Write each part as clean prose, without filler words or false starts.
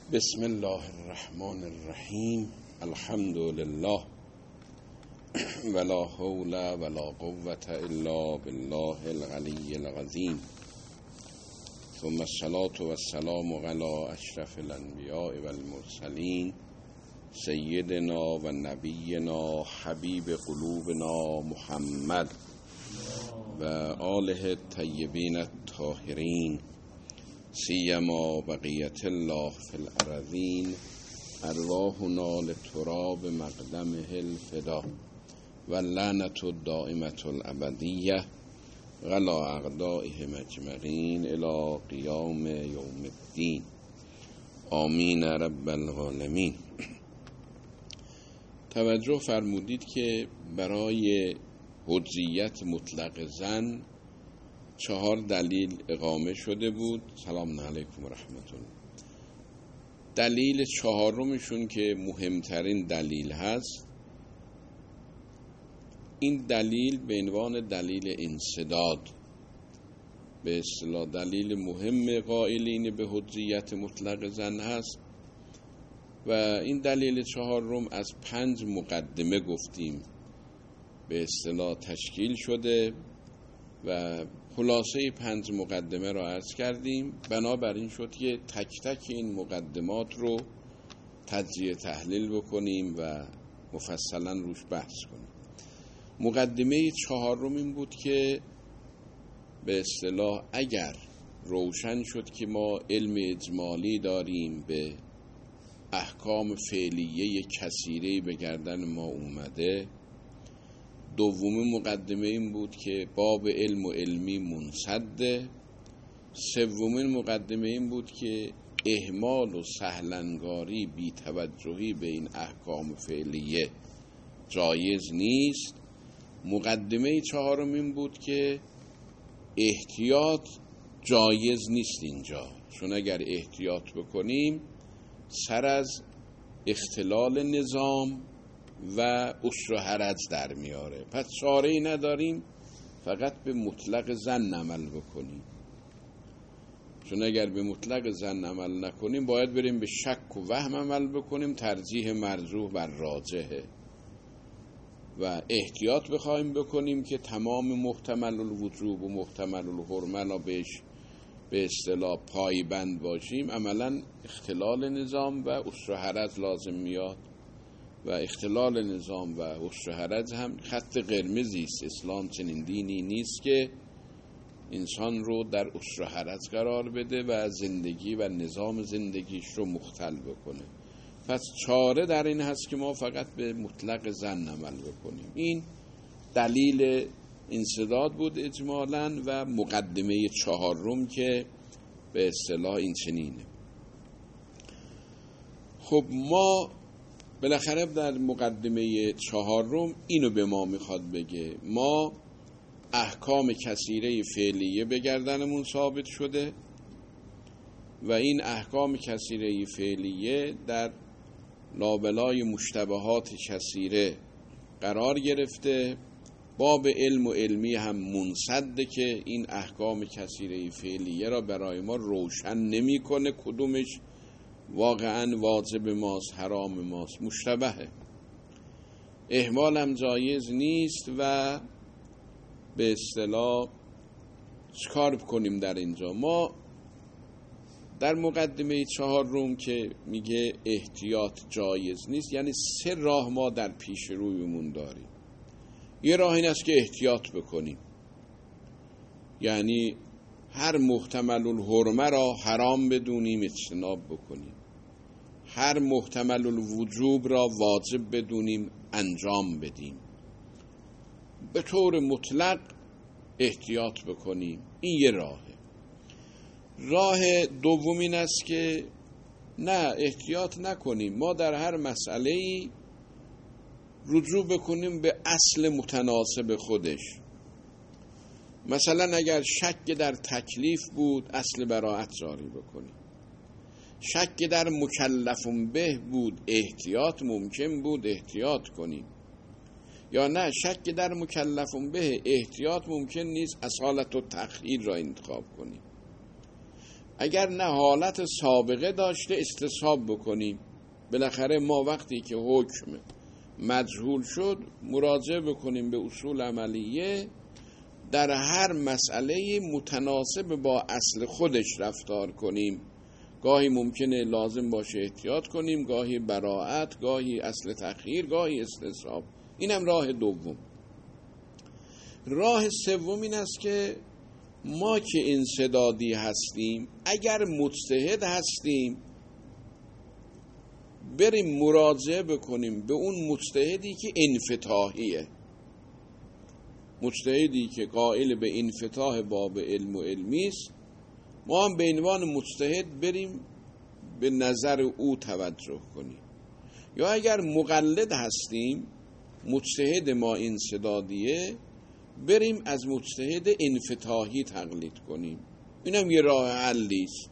بسم الله الرحمن الرحیم. الحمد لله ولا حول ولا قوة الا بالله العلی العظیم. ثم الصلاة والسلام على اشرف الانبیاء والمرسلین سیدنا و نبینا حبیب قلوبنا محمد و آله الطیبین الطاهرین سیما بقیت الله فی الارضین. ارواحنا لتراب مقدمه الفدا و لعنت الدائمة الابدیه غلا اعدائهم اجمعین الی قیام یوم الدین. آمین رب العالمین. توجه فرمودید که برای حجیت مطلق زن 4 دلیل اقامه شده بود. سلام علیکم و رحمت الله. دلیل 4مشون که مهمترین دلیل هست، این دلیل به عنوان دلیل انسداد، به اصطلاح دلیل مهم قائلین به حجیت مطلق زن هست و این دلیل 4 از 5 مقدمه گفتیم به اصطلاح تشکیل شده و خلاصه 5 مقدمه را عرض کردیم. بنابراین شد که تک تک این مقدمات رو تجزیه تحلیل بکنیم و مفصلا روش بحث کنیم. مقدمه 4 این بود که به اصطلاح اگر روشن شد که ما علم اجمالی داریم به احکام فعلیه کثیره به گردن ما اومده، دوم مقدمه این بود که باب علم و علمی منسده، سومین مقدمه این بود که اهمال و سهلنگاری بی توجهی به این احکام فعلیه جایز نیست. مقدمه 4 این بود که احتیاط جایز نیست اینجا، چون اگر احتیاط بکنیم سر از اختلال نظام و عسر و حرج در میاره. پس چاره‌ای نداریم فقط به مطلق ظن عمل بکنیم، چون اگر به مطلق ظن عمل نکنیم باید بریم به شک و وهم عمل بکنیم، ترجیح مرجوح بر راجحه و احتیاط بخوایم بکنیم که تمام محتمل الوجوب و محتمل الحرمه را بهش به اصطلاح پایبند باشیم، عملا اختلال نظام و عسر و حرج لازم میاد و اختلال نظام و عسر و حرج هم خط قرمزی است. اسلام چنین دینی نیست که انسان رو در عسر و حرج قرار بده و زندگی و نظام زندگیش رو مختل بکنه. پس چاره در این هست که ما فقط به مطلق ظن عمل بکنیم. این دلیل انسداد بود اجمالاً و مقدمه 4 که به اصطلاح این چنینه. خب ما بالاخره در مقدمه 4 اینو به ما میخواد بگه، ما احکام کثیره فعلیه به گردنمون ثابت شده و این احکام کثیره فعلیه در لابلای مشتبهات کثیره قرار گرفته. باب علم و علمی هم منسده که این احکام کثیره فعلیه را برای ما روشن نمیکنه کدومش واقعا واجب ماست، حرام ماست، مشتبهه. اهمال هم جایز نیست و به اصطلاح چکار بکنیم در اینجا؟ ما در مقدمه 4 که میگه احتیاط جایز نیست، یعنی 3 راه ما در پیش رویمون داریم. یه راه این است که احتیاط بکنیم، یعنی هر محتمل الحرمه را حرام بدونیم اجتناب بکنیم، هر محتمل الوجوب را واجب بدونیم انجام بدیم، به طور مطلق احتیاط بکنیم. این یه راهه. راه دوم این است که نه، احتیاط نکنیم، ما در هر مسئله‌ای رجوع بکنیم به اصل متناسب خودش. مثلا اگر شک در تکلیف بود اصل براءت جاری بکنیم، شک در مکلفون به بود احتیاط ممکن بود احتیاط کنیم، یا نه شک در مکلفون به احتیاط ممکن نیست اصالت و تخییر را انتخاب کنیم. اگر نه حالت سابقه داشته استصحاب بکنیم. بالاخره ما وقتی که حکم مجهول شد مراجعه بکنیم به اصول عملیه، در هر مسئله متناسب با اصل خودش رفتار کنیم. گاهی ممکنه لازم باشه احتیاط کنیم، گاهی براءت، گاهی اصل تأخیر، گاهی استصحاب. اینم راه دوم. راه سوم این است که ما که انسدادی هستیم، اگر مجتهد هستیم بریم مراجعه بکنیم به اون مجتهدی که انفتاحیه، مجتهدی که قائل به انفتاح باب علم و علمی است. ما هم به عنوان مجتهد بریم به نظر او توجه کنیم. یا اگر مقلد هستیم، مجتهد ما انسدادیه، بریم از مجتهد انفتاحی تقلید کنیم. اینم یه راه حلی است.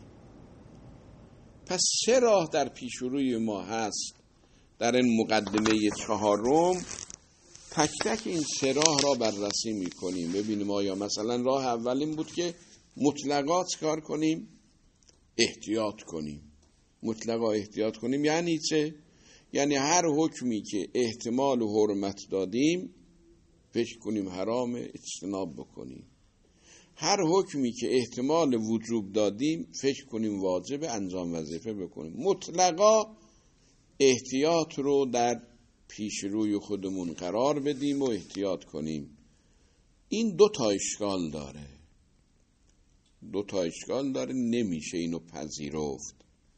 پس 3 راه در پیش روی ما هست در این مقدمه 4. تک تک این 3 راه را بررسی میکنیم ببینیم آیا مثلا راه اول این بود که مطلقا کار کنیم، احتیاط کنیم. مطلقا احتیاط کنیم یعنی چه؟ یعنی هر حکمی که احتمال حرمت دادیم فکر کنیم حرام، اجتناب بکنیم. هر حکمی که احتمال وجوب دادیم فکر کنیم واجب، انجام وظیفه بکنیم. مطلقا احتیاط رو در پیش روی خودمون قرار بدیم و احتیاط کنیم. این 2 تا اشکال داره. 2 تا اشکال داره، نمیشه اینو پذیرفت.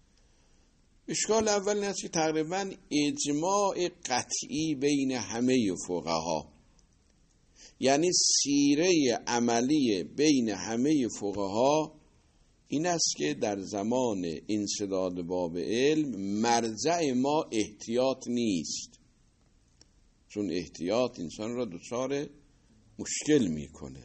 اشکال اول این است که تقریبا اجماع قطعی بین همه فقها، یعنی سیره عملی بین همه فقها این است که در زمان انسداد باب علم مرجع ما احتیاط نیست، چون احتیاط انسان را دچار مشکل میکنه.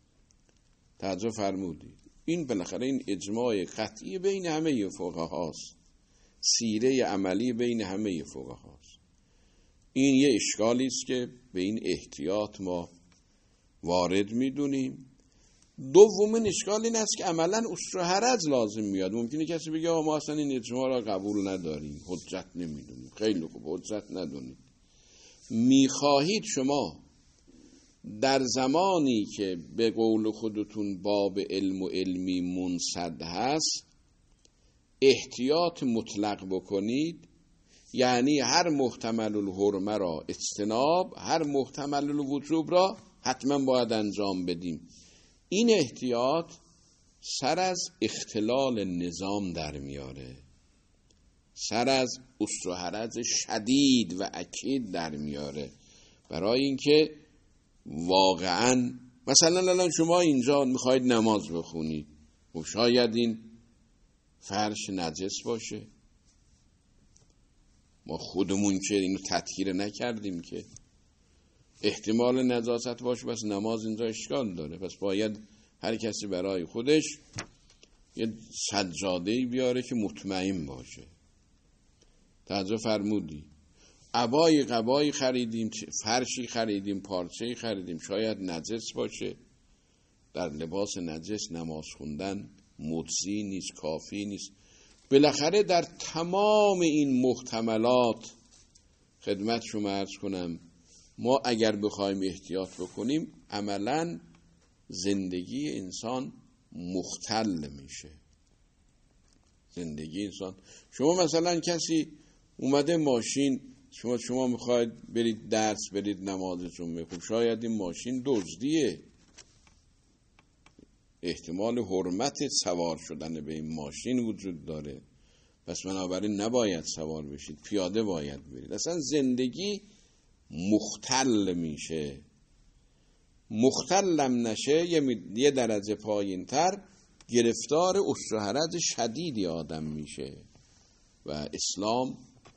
توجه فرمودید؟ این بالاخره این اجماع قطعی بین همه فقهاست، سیره عملی بین همه فقهاست. این یه اشکالی است که به این احتیاط ما وارد میدونیم. دومین اشکال این است که عملا اصل و حرج لازم میاد. ممکنه کسی بگه ما اصلا این اجماع را قبول نداریم، حجت نمیدونیم. خیلی خوب، حجت ندونید. میخواهید شما در زمانی که به قول خودتون باب علم و علمی منسد هست احتیاط مطلق بکنید، یعنی هر محتمل الحرمه را اجتناب، هر محتمل الوجوب را حتما باید انجام بدیم. این احتیاط سر از اختلال نظام در میاره، سر از اصل و حرج شدید و اکید در میاره. برای اینکه واقعا مثلا الان شما اینجا میخواید نماز بخونید و شاید این فرش نجس باشه، ما خودمون که اینو تطهیر نکردیم که احتمال نجاست باشه، بس نماز اینجا اشکال داره. پس باید هر کسی برای خودش یه سجاده‌ای بیاره که مطمئن باشه. توجه فرمودی؟ قبایی خریدیم، فرشی خریدیم، پارچه‌ای خریدیم، شاید نجس باشه. در لباس نجس نماز خوندن مجزی نیست، کافی نیست. بالاخره در تمام این محتملات خدمت شما عرض کنم ما اگر بخوایم احتیاط بکنیم عملاً زندگی انسان مختل میشه. زندگی انسان، شما مثلا کسی اومده ماشین، شما میخواید برید درس، برید نمازتون بخونید، شاید این ماشین دزدیه، احتمال حرمت سوار شدن به این ماشین وجود داره، پس بنابراین نباید سوار بشید، پیاده باید برید. اصلا زندگی مختل میشه. مختلم نشه یه درجه پایین تر گرفتار اصل و حرج شدیدی آدم میشه. و اسلام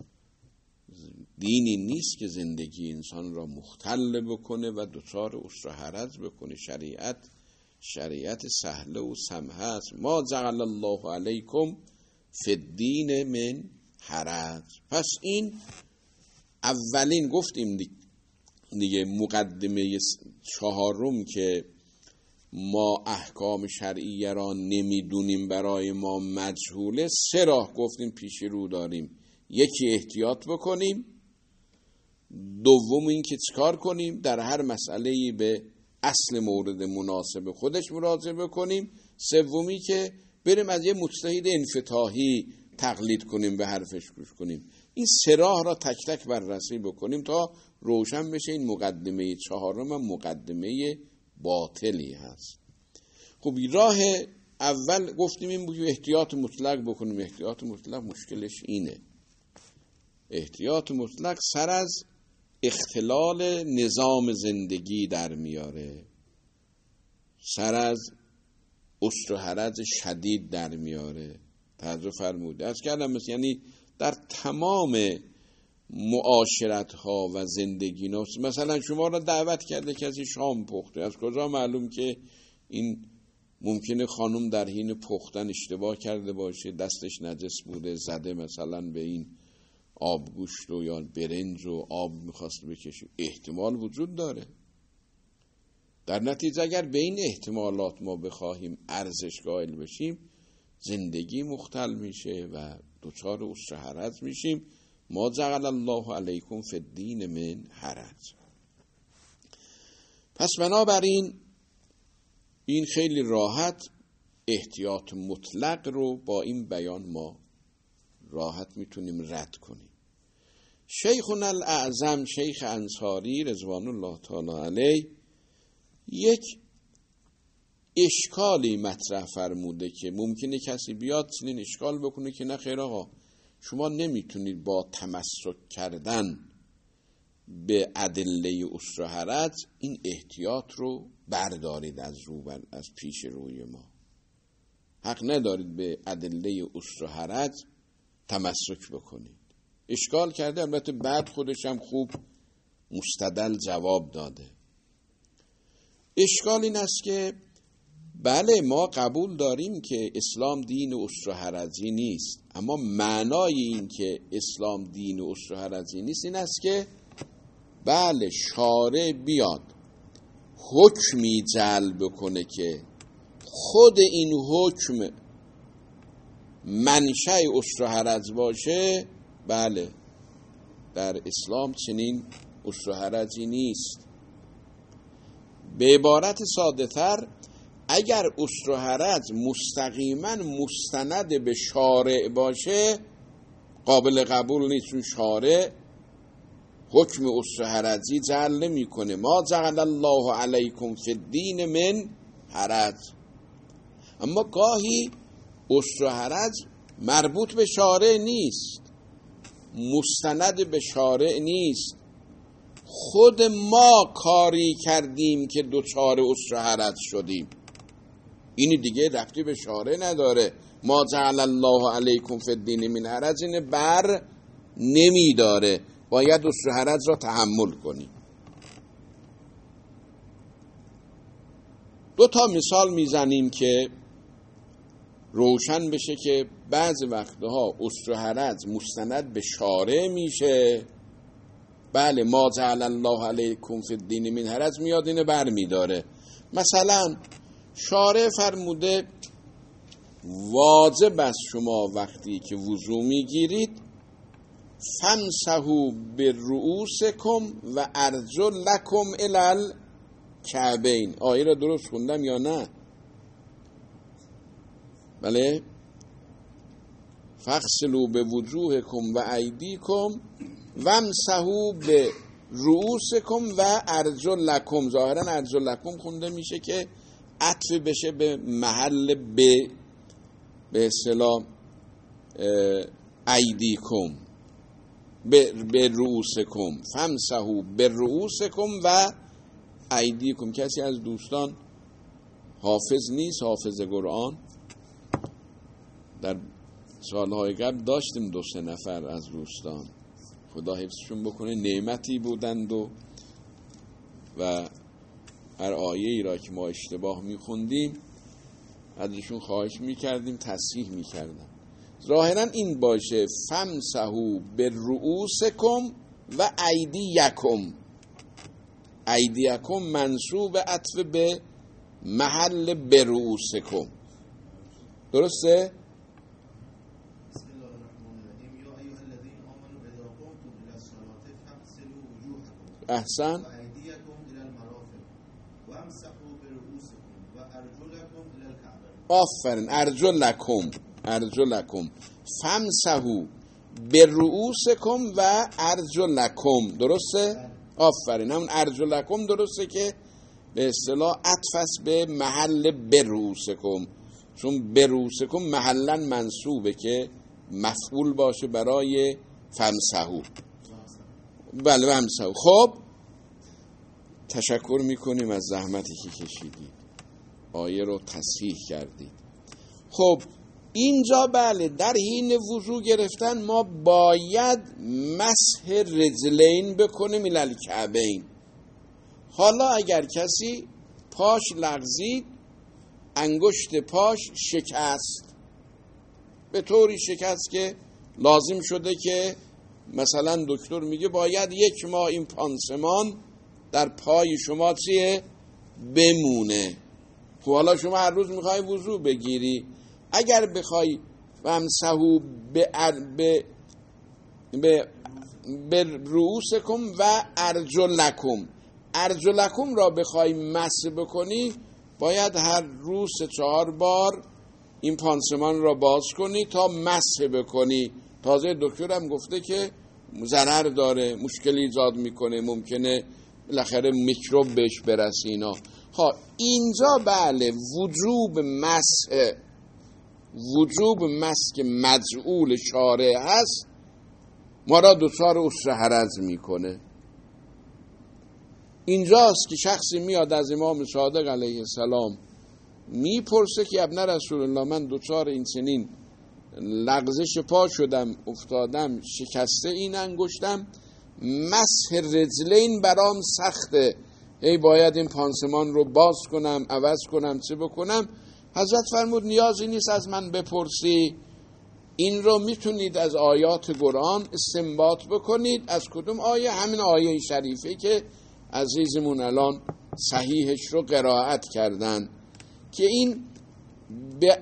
دینی نیست که زندگی انسان را مختل بکنه و دچار اصل و حرج بکنه. شریعت سهله و سمحه است. ما جعل الله علیکم فی الدین من حرج. پس این اولین گفتیم دیگه مقدمه 4 که ما احکام شرعیه را نمیدونیم، برای ما مجهوله، 3 راه گفتیم پیش رو داریم. یکی احتیاط بکنیم، دوم این که چیکار کنیم، در هر مسئله‌ای به اصل مورد مناسب خودش مراجعه بکنیم، سومی که بریم از یه مجتهد انفتاحی تقلید کنیم، به حرفش گوش کنیم. این 3 راه را تک تک بررسی بکنیم تا روشن بشه این مقدمه 4 مقدمه باطلی هست. خب راه اول گفتیم این بود احتیاط مطلق بکنیم. احتیاط مطلق مشکلش اینه، احتیاط مطلق سر از اختلال نظام زندگی در میاره، سر از عسر و حرج شدید در میاره. توجه فرموده از کردم یعنی در تمام معاشرت ها و زندگی نفس، مثلا شما را دعوت کرده کسی شام پخته، از کجا معلوم که این ممکنه خانم در حین پختن اشتباه کرده باشه، دستش نجس بوده، زده مثلا به این آبگوشت و یا برنج و آب میخواست بکشه، احتمال وجود داره. در نتیجه اگر به این احتمالات ما بخواهیم ارزش قائل بشیم، زندگی مختل میشه و دچار عسر حرج میشیم. ما جعل الله علیکم فی الدین من حرج. پس بنابراین این خیلی راحت احتیاط مطلق رو با این بیان ما راحت میتونیم رد کنیم. شیخنا الاعظم شیخ انصاری رضوان الله تعالی علیه یک اشکالی مطرح فرموده که ممکنه کسی بیاد چنین اشکال بکنه که نه خیر آقا، شما نمیتونید با تمسک کردن به ادله عسر و حرج این احتیاط رو بردارید از پیش روی ما. حق ندارید به ادله عسر و حرج تمسک بکنید. اشکال کرده، البته بعد خودش هم خوب مستدل جواب داده. اشکال این است که بله ما قبول داریم که اسلام دین عسر و حرجی نیست، اما معنای این که اسلام دین عسر و حرجی نیست این است که بله شارع بیاد حکمی جلب کنه که خود این حکم منشأ عسر و حرج باشه، بله در اسلام چنین عسر و حرجی نیست. به عبارت ساده تر، اگر عسر و حرج مستقیما مستند به شارع باشه قابل قبول نیست، چون شارع حکم عسر و حرجی جعل نمی کنه. ما جعل الله علیکم فی الدین من حرج. اما گاهی عسر و حرج مربوط به شارع نیست، مستند به شارع نیست، خود ما کاری کردیم که دوچار عسر و حرج شدیم. اینی دیگه ربطی به شارع نداره. ما جعل الله علیکم فی الدین من حرج اینه بر نمی داره، باید عسر و حرج را تحمل کنیم. 2 مثال میزنیم که روشن بشه که بعض وقتها عسر و حرج مستند به شارع میشه. بله ما جعل الله علیکم فی الدین من حرج میاد اینه بر میداره. مثلا شارع فرموده واجب است شما وقتی که وضو میگیرید فامسحوا برؤوسکم و ارجلکم الی الکعبین. آیه را درست خوندم یا نه؟ بله، فاغسلوا بوجوهکم و ایدیکم وامسحوا برؤوسکم و ارجلکم. ظاهرا ارجلکم خونده میشه که عطف بشه به محل به اصطلاح ایدیکم به رؤوسکم، فامسحوا برؤوسکم و ایدیکم. کسی از دوستان حافظ نیست، حافظ قرآن؟ در سالهای قبل داشتیم 2-3 نفر از دوستان، خدا حفظشون بکنه، نعمتی بودند و هر آیه ای را که ما اشتباه میخوندیم ازشون خواهش میکردیم تصحیح میکردن. ظاهرا این باشه فامسحوا برؤوسکم و ایدیکم. ایدیکم منصوب عطف به محل برؤوسکم. درسته؟ بسم الله الرحمن الرحیم. یا ایها الذین آمنوا اذا قمتم الی الصلاة فاغسلوا وجوهکم احسن. و ایدیکم الی المرافق وامسحوا برؤوسکم و ارجلکم الی الکعبین. آفرین. ارجلکم فامسحوا برؤوسکم و ارجلکم. درسته؟ آفرین. همون ارجلکم درسته که به اصطلاح عطف است به محل برؤوسکم، چون برؤوسکم محلا منصوبه که مفعول باشه برای فامسحوا. بله فامسحوا. خب تشکر میکنیم از زحمتی که کشیدید، آیه رو تصحیح کردید. خب اینجا بله در حین وضو گرفتن ما باید مسح رجلین بکنیم الی الکعبین. حالا اگر کسی پاش لغزید، انگشت پاش شکست، به طوری شکست که لازم شده که مثلا دکتر میگه باید 1 ماه این پانسمان در پای شما چیه بمونه. خب حالا شما هر روز میخوای وضو بگیری، اگر بخوای فامسحوا به رؤوسکم و ارجلکم را بخوای مسح بکنی، باید هر روز 4 بار این پانسمان را باز کنی تا مسح بکنی. تازه دکترم گفته که ضرر داره، مشکلی ایجاد میکنه، ممکنه بالاخره میکروب بهش برسه اینا. اینجا بله وجوب مسح که مجعول شارع هست ما را دچار عسر حرج میکنه. اینجاست که شخصی میاد از امام صادق علیه السلام میپرسه که ابن رسول الله من دچار این چنین لغزش پا شدم، افتادم، شکسته این انگشتم، مسح رجلین برام سخته، باید این پانسمان رو باز کنم، عوض کنم، چه بکنم؟ حضرت فرمود نیازی نیست از من بپرسی، این رو میتونید از آیات قرآن استنباط بکنید. از کدوم آیه؟ همین آیه شریفه که عزیزمون الان صحیحش رو قرائت کردن که این به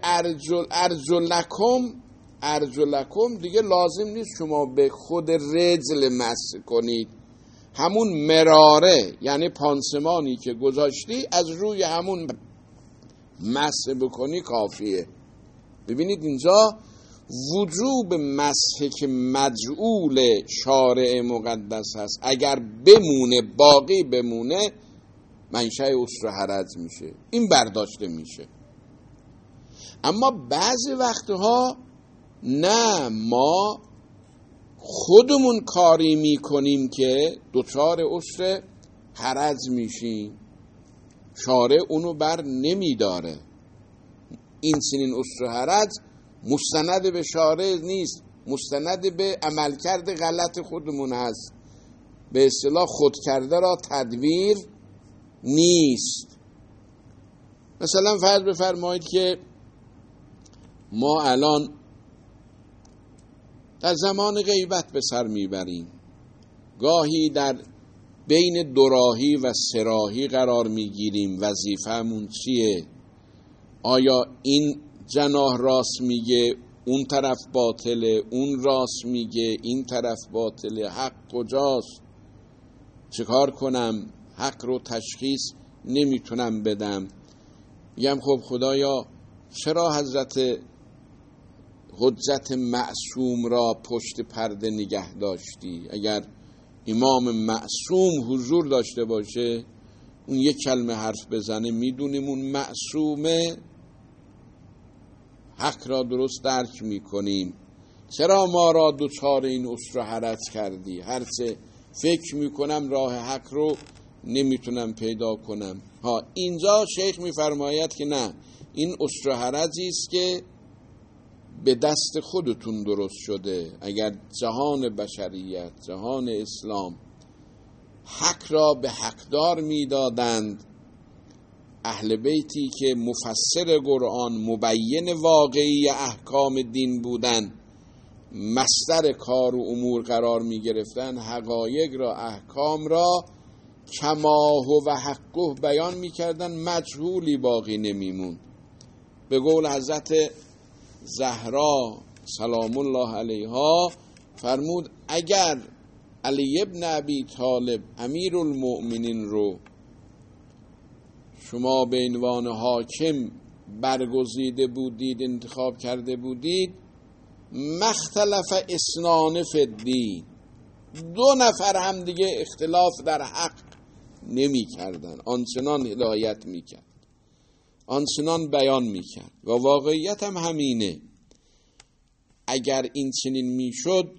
ارجلکم دیگه لازم نیست شما به خود رجل مسح کنید، همون مراره یعنی پانسمانی که گذاشتی از روی همون مسح بکنی کافیه. ببینید اینجا وجوب مسح که مجعول شارع مقدس هست اگر بمونه، باقی بمونه، منشأ عسر حرج میشه، این برداشته میشه. اما بعضی وقتها نه، ما خودمون کاری میکنیم که دچار عسر حرج میشیم، شارع اونو بر نمیداره. این چنین عسر حرج مستند به شارع نیست، مستند به عملکرد غلط خودمون هست، به اصطلاح خود کرده را تدبیر نیست. مثلا فرض بفرمایید که ما الان در زمان غیبت به سر میبریم، گاهی در بین دوراهی و سراهی قرار میگیریم، وظیفه‌مون چیه؟ آیا این جناح راست میگه اون طرف باطله، اون راست میگه این طرف باطله، حق کجاست؟ چیکار کنم؟ حق رو تشخیص نمیتونم بدم. میگم خب خدایا چرا حجت معصوم را پشت پرده نگه داشتی؟ اگر امام معصوم حضور داشته باشه، اون یک کلمه حرف بزنه میدونیم اون معصومه، حق را درست درک میکنیم. چرا ما را دوچار این عسر و حرج کردی؟ هرچه فکر میکنم راه حق رو نمیتونم پیدا کنم. اینجا شیخ میفرماید که نه، این عسر و حرجی است که به دست خودتون درست شده. اگر جهان بشریت، جهان اسلام حق را به حقدار میدادند، اهل بیتی که مفسر قرآن، مبین واقعی احکام دین بودن، مصدر کار و امور قرار می گرفتن، حقایق را، احکام را کما هو و حقه بیان میکردن مجهولی باقی نمیمون. به قول حضرت زهرا سلام الله علیها فرمود اگر علی ابن ابی طالب امیر المؤمنین رو شما به عنوان حاکم برگزیده بودید، انتخاب کرده بودید، مختلف اثنان فی الدین، دو نفر هم دیگه اختلاف در حق نمی کردن، آنچنان هدایت می کرد، آنچنان بیان می کرد. و واقعیت هم همینه. اگر این چنین می شد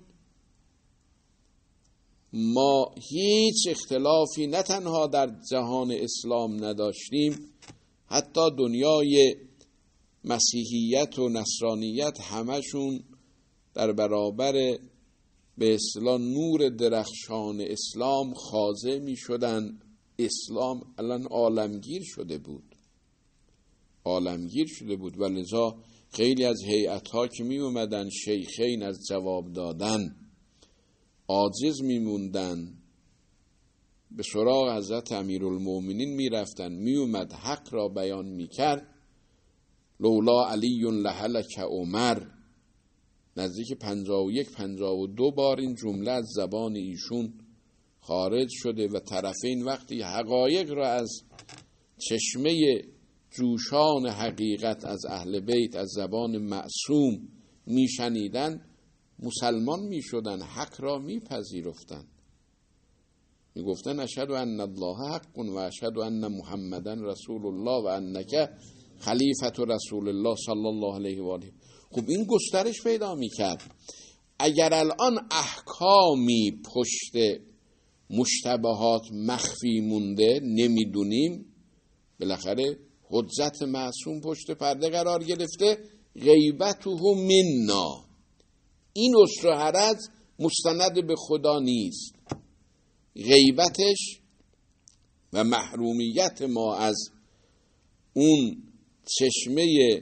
ما هیچ اختلافی نه تنها در جهان اسلام نداشتیم، حتی دنیای مسیحیت و نصرانیت همشون در برابر به اصطلاح نور درخشان اسلام خاضع می شدن. اسلام الان عالمگیر شده بود، عالمگیر شده بود و لذا خیلی از هیئت‌ها که می اومدن شیخین از جواب دادن عاجز می موندن، به سراغ حضرت امیرالمؤمنین می رفتن، می اومد حق را بیان می کرد. لولا علی لهلک عمر، نزدیک 51-52 بار این جمله از زبان ایشون خارج شده و طرفین وقتی حقایق را از چشمه جوشان حقیقت از اهل بیت از زبان معصوم می شنیدن مسلمان می شدن، حق را می پذیرفتن، می گفتن اشهد ان الله حق و اشهد ان محمدن رسول الله و انک خلیفة رسول الله صلی الله علیه و آله. خب این گسترش پیدا می کرد. اگر الان احکامی پشت مشتبهات مخفی مونده نمیدونیم، بالاخره حجت معصوم پشت پرده قرار گرفته، غیبته منا، این اسر و حرج مستند به خدا نیست. غیبتش و محرومیت ما از اون چشمه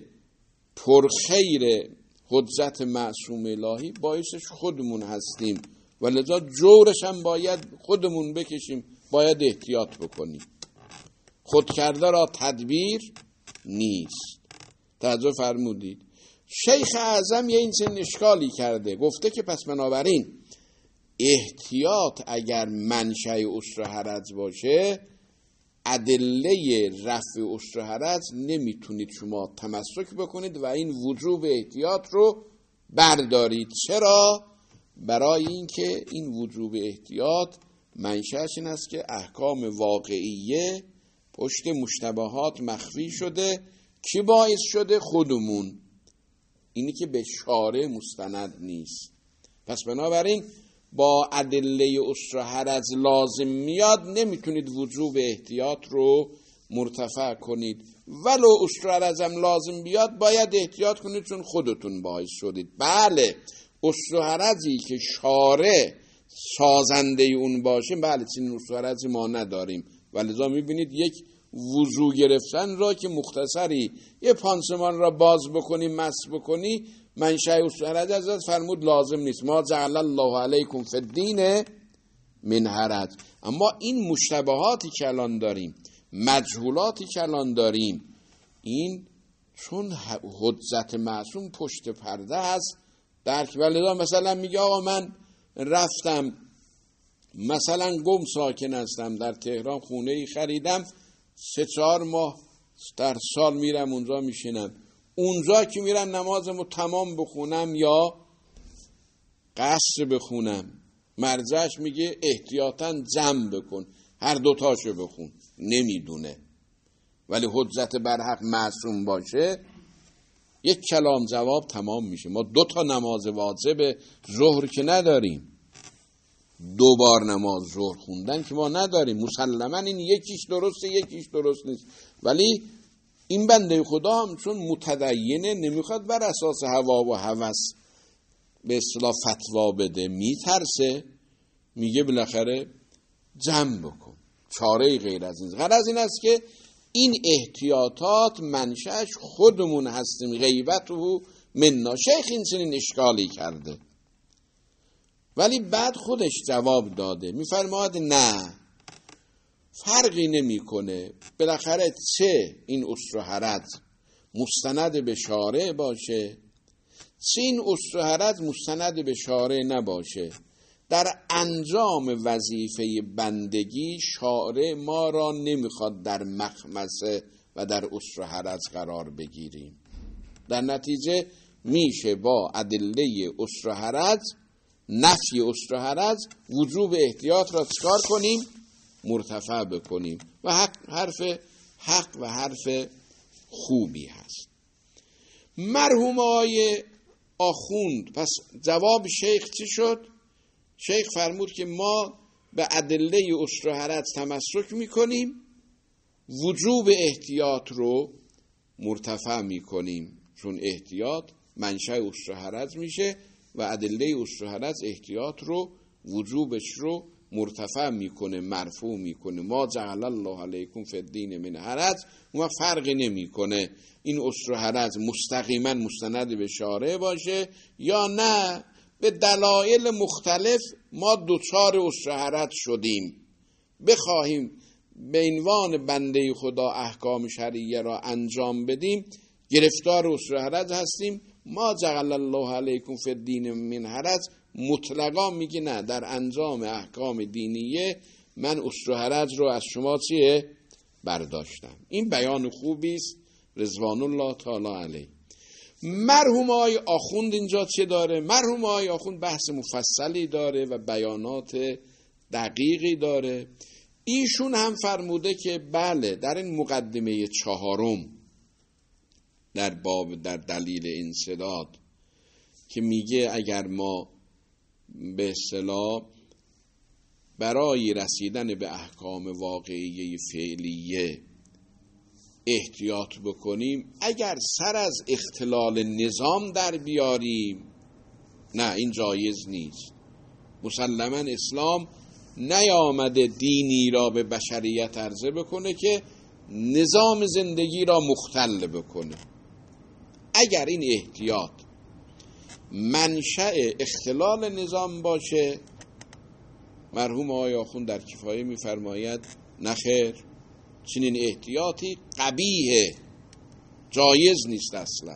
پرخیر حجت معصوم الهی باعثش خودمون هستیم و لذا جورش هم باید خودمون بکشیم، باید احتیاط بکنیم. خود کرده را تدبیر نیست. توجه فرمودید؟ شیخ اعظم یه این چنین اشکالی کرده، گفته که پس بنابراین احتیاط اگر منشأ اسر و حرج باشه، ادله رفع اسر و حرج نمیتونید شما تمسک بکنید و این وجوب احتیاط رو بردارید. چرا؟ برای اینکه این وجوب احتیاط منشأش این است که احکام واقعیه پشت مشتبهات مخفی شده. کی باعث شده؟ خودمون. اینی که به شارع مستند نیست. پس بنابراین با ادله اسر و حرج لازم میاد، نمیتونید وجوب احتیاط رو مرتفع کنید. ولو اسر و حرج هم لازم بیاد باید احتیاط کنید چون خودتون باعث شدید. بله اسر و حرجی که شارع سازنده اون باشه، بله چنین اسر و حرجی ما نداریم. ولذا میبینید یک وضو گرفتن را که مختصری یه پانسمان را باز بکنی مس بکنی، منشأ اسر و حرج حضرت فرمود لازم نیست. ما جعل الله علیکم فی الدین من حرج. اما این مشتبهاتی که الان داریم، مجهولاتی که الان داریم، این چون حجت معصوم پشت پرده هست درک. ولذا مثلا میگه آقا من رفتم مثلا گم ساکن هستم در تهران، خونه ای خریدم، 3-4 ماه در سال میرم اونجا میشینم، اونجا که میرم نمازمو تمام بخونم یا قصر بخونم، مرجعش میگه احتیاطاً جمع بکن، هر دوتاشو بخون. نمیدونه. ولی حجت برحق معصوم باشه یک کلام جواب تمام میشه. ما 2 نماز واجب ظهر که نداریم، 2 بار نماز ظهر خوندن که ما نداریم. مسلما این یکیش درسته یکیش درست نیست، ولی این بنده خدا هم چون متدینه نمیخواد بر اساس هوا و هوس به اصطلاح فتوا بده، میترسه، میگه بالاخره جمع بکن، چاره غیر از این. غرض این است که این احتیاطات منشأش خودمون هستیم. غیبته منا. شیخ این چنین اشکالی کرده , ولی بعد خودش جواب داده، میفرماد نه، فرقی نمیکنه بالاخره چه این اسر و حرج مستند به شارع باشه، چه این اسر و حرج مستند به شارع نباشه. در انجام وظیفه بندگی شارع ما را نمیخواد در مخمسه و در اسر و حرج قرار بگیریم. در نتیجه میشه با ادله اسر و حرج، نفی اسر و حرج، وجوب احتیاط را چکار کنیم؟ مرتفع بکنیم. و حرف حق و حرف خوبی هست. مرحوم آقای آخوند، پس جواب شیخ چی شد؟ شیخ فرمود که ما به ادله اسر و حرج تمسک میکنیم، وجوب احتیاط رو مرتفع میکنیم، چون احتیاط منشأ اسر و حرج میشه و ادله اسر و حرج احتیاط رو، وجوبش رو مرتفع میکنه، مرفوع میکنه. ما جعل الله علیکم فی الدین من حرج، ما فرقی نمیکنه این اسر و حرج مستقیما مستند به شارع باشه یا نه. به دلایل مختلف ما دوچار اسر و حرج شدیم، بخواهیم به عنوان بنده خدا احکام شرعیه را انجام بدیم، گرفتار اسر و حرج هستیم. ما جعل الله علیکم فی الدین من حرج مطلقا میگه نه، در انجام احکام دینیه من اسر و حرج رو از شما چیه؟ برداشتم. این بیان خوبی است رضوان الله تعالی علیه. مرحوم آقای آخوند اینجا چه داره؟ مرحوم آقای آخوند بحث مفصلی داره و بیانات دقیقی داره. ایشون هم فرموده که بله، در این مقدمه 4 در باب در دلیل انسداد که میگه اگر ما به اصطلاح برای رسیدن به احکام واقعیه فعلیه احتیاط بکنیم، اگر سر از اختلال نظام در بیاریم، نه این جایز نیست. مسلماً اسلام نیامده دینی را به بشریت عرضه بکنه که نظام زندگی را مختل بکنه. اگر این احتیاط منشأ اختلال نظام باشه، مرحوم آقای آخوند در کفایه می‌فرماید نخیر، چنین احتیاطی قبیحه، جایز نیست. اصلا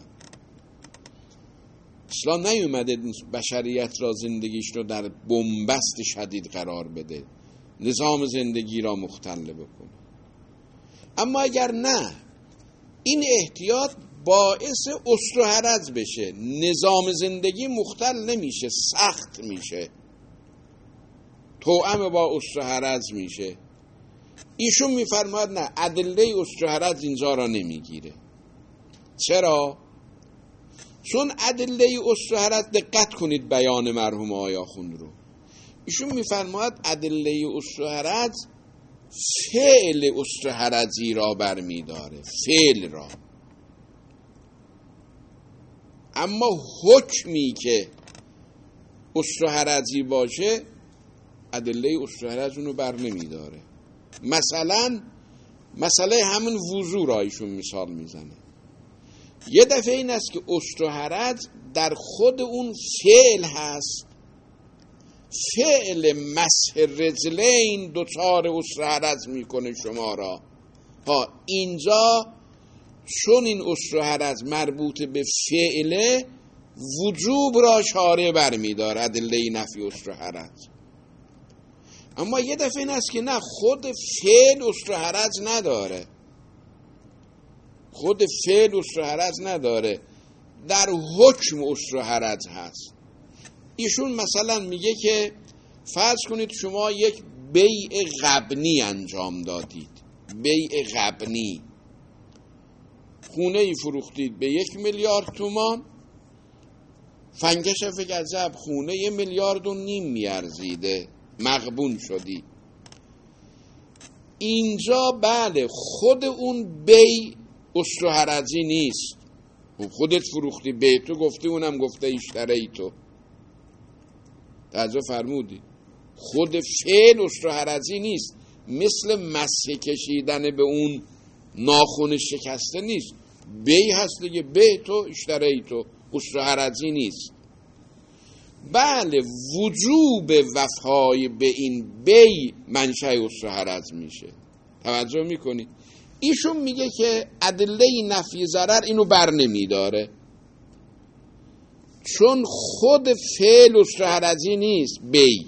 اسلام نیومده بشریت را زندگیش رو در بنبست شدید قرار بده، نظام زندگی را مختل بکنه. اما اگر نه، این احتیاط باعث اسر و حرج بشه، نظام زندگی مختل نمیشه، سخت میشه، توأم با اسر و حرج میشه. ایشون میفرماید نه، ادله اسر و حرج اینجا را نمیگیره. چرا؟ چون ادله اسر و حرج، دقت کنید بیان مرحوم آقای آخوند رو، ایشون میفرماید ادله اسر و حرج فعل اسر و حرجی را برمیداره، فعل را. اما حکمی که اسر و حرجی باشه ادله اسر و حرج اونو بر نمیداره. مثلا مسئله همون وضو را ایشون مثال میزنه. یه دفعه این است که اسر و حرج در خود اون فعل هست، فعل مسح رجلین دوچار اسر و حرج میکنه شما را. اینجا چون این اسر و حرج مربوط به فعله، وجوب را شارع برمیداره، ادله نفی اسر و حرج. اما یه دفعه این است که نه، خود فعل اسر و حرج نداره، خود فعل اسر و حرج نداره، در حکم اسر و حرج هست. ایشون مثلا میگه که فرض کنید شما یک بیع غبنی انجام دادید، بیع غبنی، خونه ای فروختید به 1 میلیارد تومان، فنگش فکر عجب خونه 1.5 میلیارد میارزیده، مغبون شدی. اینجا بله، خود اون بیع اسر و حرجی نیست، خودت فروختی، به تو گفتی، اونم گفته اشتری تو، توجه فرمودی، خود فعل اسر و حرجی نیست، مثل مسح کشیدن به اون ناخن شکسته نیست، بیع هست دیگه، به تو اشتری تو، اسر و حرجی نیست. بله، وجوب وفای به این بیع منشأ اسر و حرج میشه، توجه میکنید؟ ایشون میگه که ادله نفی ضرر اینو بر نمیداره، چون خود فعل اصل حرجی نیست، بی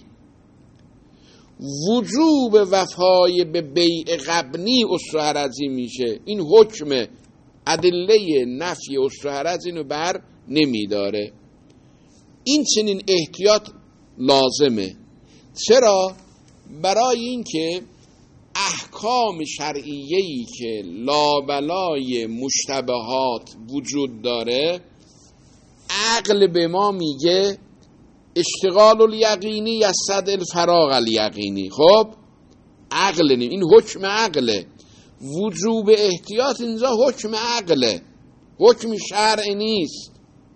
وجوب وفای به بیع غبنی اصل حرجی میشه. این حکم ادله نفی اصل حرج اینو بر نمیداره. این چنین احتیاط لازمه. چرا؟ برای اینکه احکام شرعیه‌ای که لابلای مشتبهات وجود داره، عقل به ما میگه اشتغال الیقینی یصد الفراغ الیقینی. خب عقل نیم، این حکم عقله. وجوب احتیاط اینجا حکم عقله، حکم شرع نیست.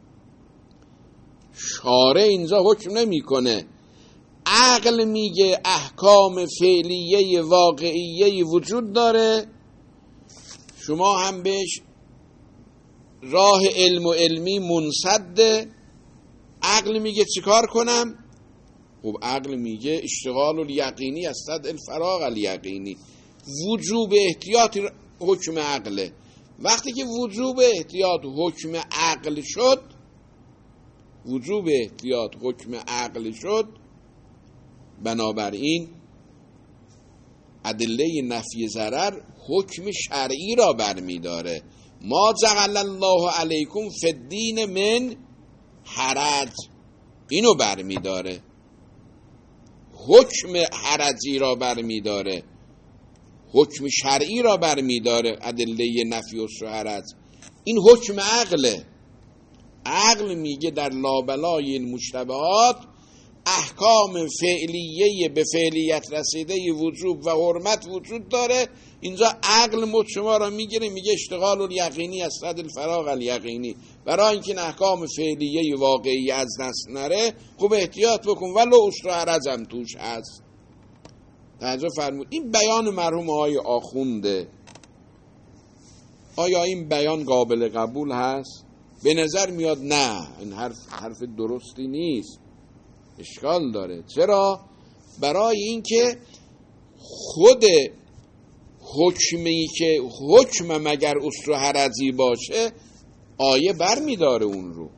شارع اینجا حکم نمیکنه، عقل میگه احکام فعلیه واقعیه وجود داره، شما هم بهش راه علم و علمی منصده. عقل میگه چیکار کنم؟ خب عقل میگه اشتغال الیقینی یصد الفراغ الیقینی. وجوب احتیاط حکم عقله. وقتی که وجوب احتیاط حکم عقل شد، وجوب احتیاط حکم عقل شد، بنابراین ادله نفی ضرر حکم شرعی را برمیداره. ما جعل الله علیکم فی الدین من حرج، اینو برمیداره، حکم حرجی را برمیداره، حکم شرعی را برمیداره. ادله نفی و حرج این حکم عقله. عقل میگه در لابلای این مشتبهات احکام فعلیه به فعلیت رسیده وجوب و حرمت وجود داره. اینجا عقل مد شما را میگیره، میگه اشتغال الیقینی یصد الفراغ الیقینی. برای اینکه احکام فعلیه واقعی از دست نره، خوب احتیاط بکن ولو اصل و حرج هم توش هست. توجه فرمود. این بیان مرحوم آقای آخونده. آیا این بیان قابل قبول هست؟ به نظر میاد نه، این حرف درستی نیست، اشکال داره. چرا؟ برای اینکه خود حکمی که حکم مگر اصل و حرجی باشه آیه بر میداره اون رو.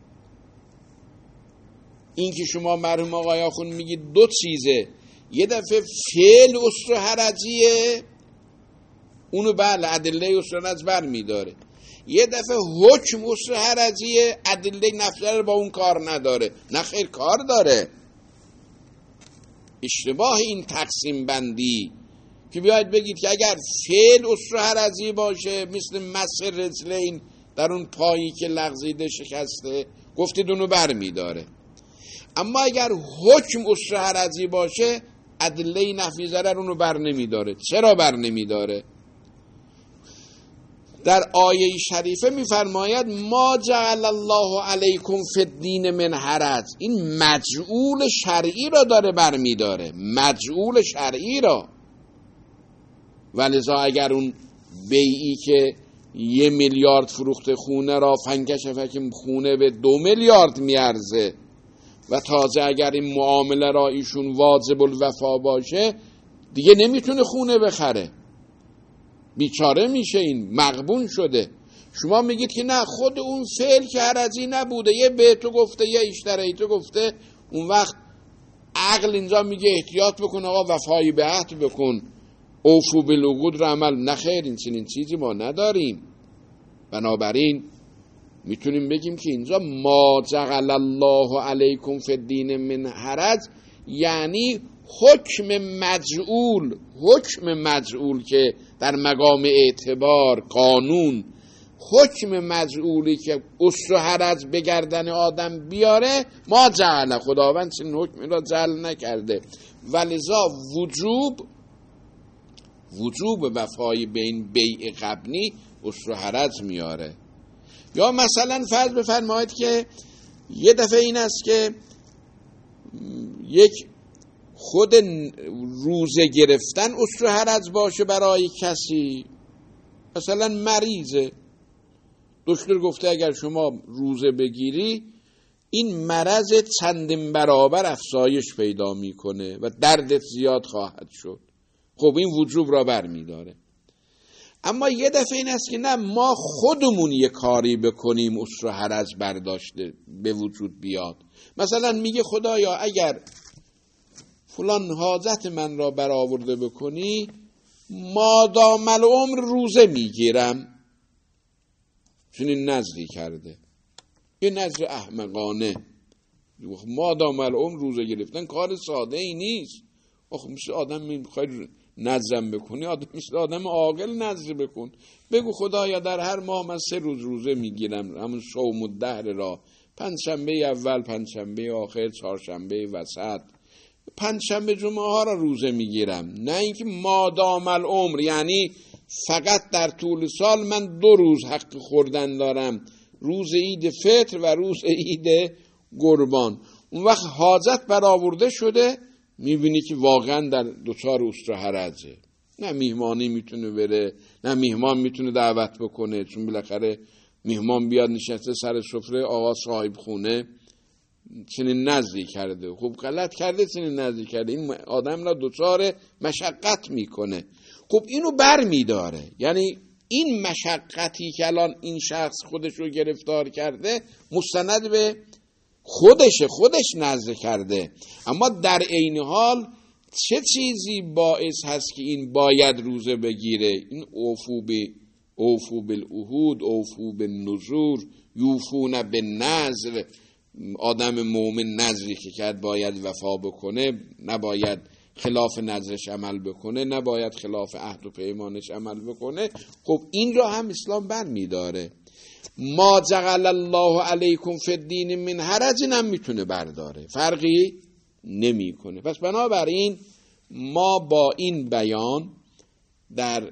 این که شما مرحوم آقای آخوند میگید دو چیزه، یه دفعه فعل اصل و حرجیه، اونو بله ادله اصل و حرج بر میداره، یه دفعه حکم اصل و حرجیه، ادله نفی با اون کار نداره. نه خیر، کار داره. اشتباه این تقسیم بندی که بیاید بگید که اگر فعل اصل و حرجی باشه مثل مس رجلین در اون پایی که لغزیده شکسته، گفتید اونو بر میداره. اما اگر حکم اصل و حرجی باشه ادله نفی ضرر اونو بر نمیداره. چرا بر نمیداره؟ در آیه شریفه میفرماید ما جعل الله علیکم فی الدین من حرج. این مجعول شرعی را داره بر میداره، مجعول شرعی را. ولذا اگر اون بیعی که 1 میلیارد فروخته خونه را فنکش فکم خونه به 2 میلیارد میارزه و تازه اگر این معامله را ایشون واجب الوفا باشه دیگه نمیتونه خونه بخره، بیچاره میشه، این مغبون شده. شما میگید که نه خود اون فعل که حرجی نبوده، یه به تو گفته یه اشتری تو گفته، اون وقت عقل اینجا میگه احتیاط بکن آقا، وفای به عهد بکن، اوفو بالعقود رو عمل. نخیر، این چنین چیزی ما نداریم. بنابراین میتونیم بگیم که اینجا ما جعل الله علیکم فی الدین من حرج یعنی حکم مجعول، حکم مجعول که در مقام اعتبار قانون، حکم مجعولی که اصل و حرج به گردن آدم بیاره، ما جعل، خداوند چنین حکمی را جعل نکرده. ولذا وجوب وفای بین بیع غبنی اصل و حرج میاره. یا مثلا فرض بفرمایید که یه دفعه این است که یک خود روزه گرفتن اصل و حرج باشه برای کسی، مثلا مریضه، دکتر گفته اگر شما روزه بگیری این مرض چندین برابر افزایش پیدا میکنه و دردت زیاد خواهد شد. خب این وجوب را بر میداره. اما یه دفعه این است که نه، ما خودمون یه کاری بکنیم اسر و حرج برداشته به وجود بیاد. مثلا میگه خدایا اگر فلان حاجت من را برآورده بکنی مادام العمر روزه میگیرم. چنین نذری کرده، یه نذر احمقانه. مادام العمر روزه گرفتن کار ساده ای نیست. مثل آدم میخوای نظم بکنی، مثل آدم عاقل نظر بکن. بگو خدایا در هر ماه من 3 روز روزه میگیرم، همون صوم الدهر را، 5 شنبه اول، 5 شنبه آخر، 4 شنبه وسط، 5 شنبه جمعه ها را روزه میگیرم. نه اینکه مادام العمر یعنی فقط در طول سال من 2 روز حق خوردن دارم، روز عید فطر و روز عید قربان. اون وقت حاجت برآورده شده، میبینی که واقعا در دوچار اسر و حرجه. نه میهمانی میتونه بره، نه میهمان میتونه دعوت بکنه، چون بالاخره میهمان بیاد نشسته سر سفره، آقا صاحب خونه چنین نذری کرده. خب غلط کرده، چنین نذری کرده، این آدم را دوچار مشقت میکنه. خب اینو بر میداره، یعنی این مشقتی که الان این شخص خودش رو گرفتار کرده مستند به خودش نذر کرده. اما در عین حال چه چیزی باعث هست که این باید روزه بگیره؟ این اوفو بالعهود، اوفو بالنذور، یوفون بالنذر. آدم مومن نذری که کرد باید وفا بکنه، نباید خلاف نذرش عمل بکنه، نباید خلاف عهد و پیمانش عمل بکنه. خب این را هم اسلام بر میداره. ما جعل الله علیکم فی الدین من حرج هم میتونه برداره، فرقی نمیکنه. پس بنابراین ما با این بیان در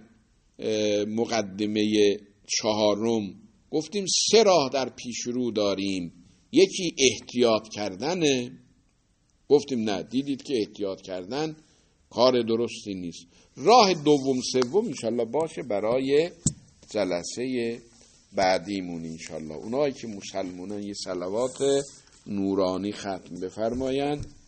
مقدمه 4 گفتیم 3 راه در پیش رو داریم. یکی احتیاط کردنه، گفتیم نه، دیدید که احتیاط کردن کار درستی نیست. راه دوم سوم انشالله باشه برای جلسه بعدیمون انشالله. اونایی که مسلمانان یه صلوات نورانی ختم بفرمایند.